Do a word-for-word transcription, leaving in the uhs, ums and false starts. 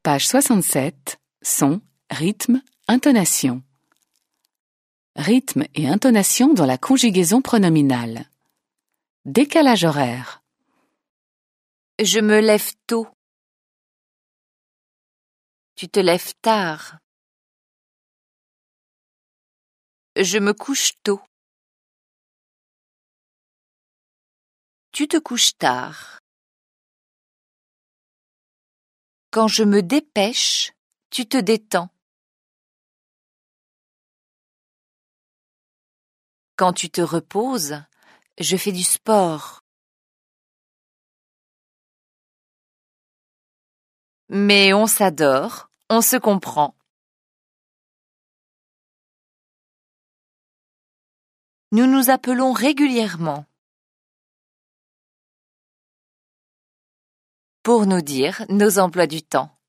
Page soixante-sept. Son, rythme, intonation. Rythme et intonation dans la conjugaison pronominale. Décalage horaire. Je me lève tôt. Tu te lèves tard. Je me couche tôt. Tu te couches tard. Quand je me dépêche, tu te détends. Quand tu te reposes, je fais du sport. Mais on s'adore, on se comprend. Nous nous appelons régulièrement pour nous dire nos emplois du temps.